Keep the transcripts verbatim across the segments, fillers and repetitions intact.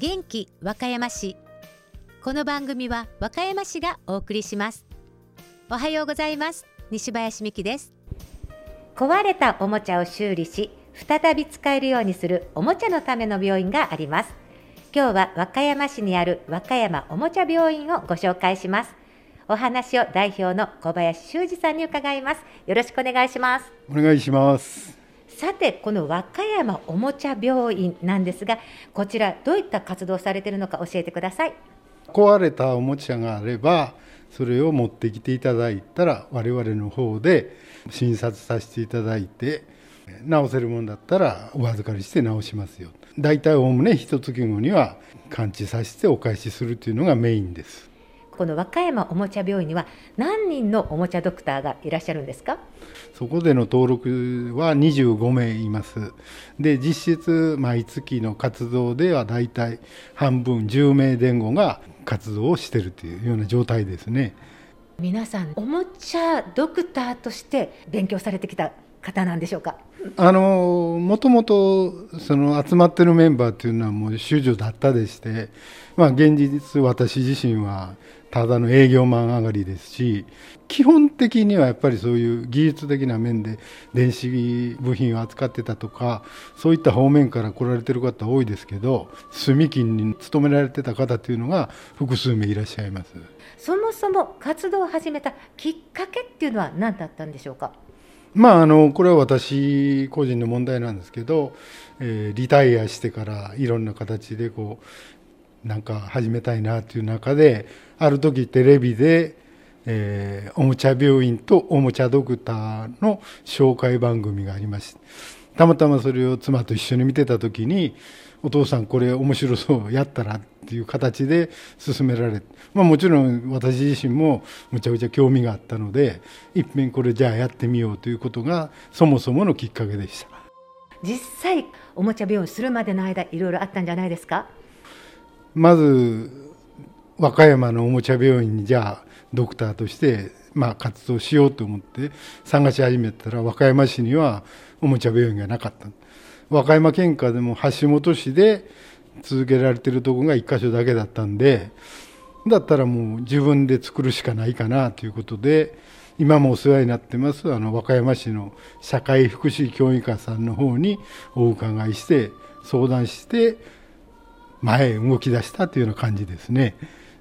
元気和歌山市。この番組は和歌山市がお送りします。おはようございます。西林美希です。壊れたおもちゃを修理し再び使えるようにするおもちゃのための病院があります。今日は和歌山市にある和歌山おもちゃ病院をご紹介します。お話を代表の小林修二さんに伺います。よろしくお願いします。 お願いします。 さて、この和歌山おもちゃ病院なんですが、こちらどういった活動をされているのか教えてください。 壊れたおもちゃがあればそれを持ってきていただいたら我々の方で診察させていただいて、直せるものだったらお預かりして直しますよ。だいたいおおむね一月後には完治させてお返しするというのがメインです。 この和歌山おもちゃ病院には何人のおもちゃドクターがいらっしゃるんですか？ そこでの登録はにじゅうごめいいます。で、実質毎月の活動ではだいたい半分じゅうめい前後が活動をしているというような状態ですね。 皆さんおもちゃドクターとして勉強されてきた方なんでしょうか？ あのもともとその集まってるメンバーというのはもう主女だったでして、まあ、現実私自身はただの営業マン上がりですし、基本的にはやっぱりそういう技術的な面で電子部品を扱ってたとか、そういった方面から来られてる方多いですけど、住金に勤められてた方というのが複数名いらっしゃいます。 そもそも活動を始めたきっかけっていうのは何だったんでしょうか？ まあ、あのこれは私個人の問題なんですけど、えー、リタイアしてからいろんな形でこうなんか始めたいなという中で、ある時テレビで、えー、おもちゃ病院とおもちゃドクターの紹介番組がありまして、たまたまそれを妻と一緒に見てた時に、お父さんこれ面白そうやったらっていう形で勧められて、まあ、もちろん私自身もむちゃくちゃ興味があったので、一遍これじゃあやってみようということがそもそものきっかけでした。 実際おもちゃ病院するまでの間いろいろあったんじゃないですか？ まず和歌山のおもちゃ病院にじゃあドクターとしてまあ活動しようと思って探し始めたら、和歌山市にはおもちゃ病院がなかった。和歌山県下でも橋本市で続けられているところがいっかしょだけだったんで、だったらもう自分で作るしかないかなということで、今もお世話になってますあの和歌山市の社会福祉協議課さんの方にお伺いして相談して前へ動き出したというような感じですね。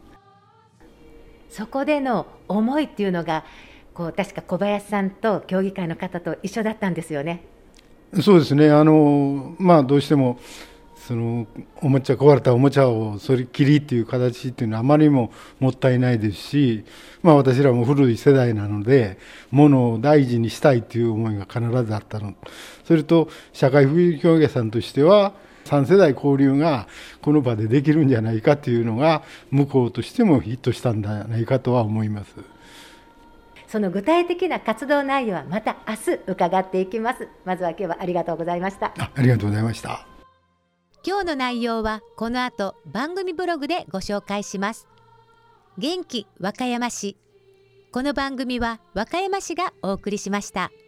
そこでの思いっていうのがこう確か小林さんと協議会の方と一緒だったんですよね。 そうですね。あのまあどうしてもそのおもちゃ壊れたおもちゃをそれっきりっていう形っていうのはあまりにももったいないですし、まあ、私らも古い世代なので物を大事にしたいっていう思いが必ずあったの。それと社会福祉協議さんとしてはさんせだい交流がこの場でできるんじゃないかというのが向こうとしてもヒットしたんじゃないかとは思います。 その具体的な活動内容はまた明日伺っていきます。まずは今日はありがとうございました。 あ、ありがとうございました。 今日の内容はこの後番組ブログでご紹介します。元気和歌山市。この番組は和歌山市がお送りしました。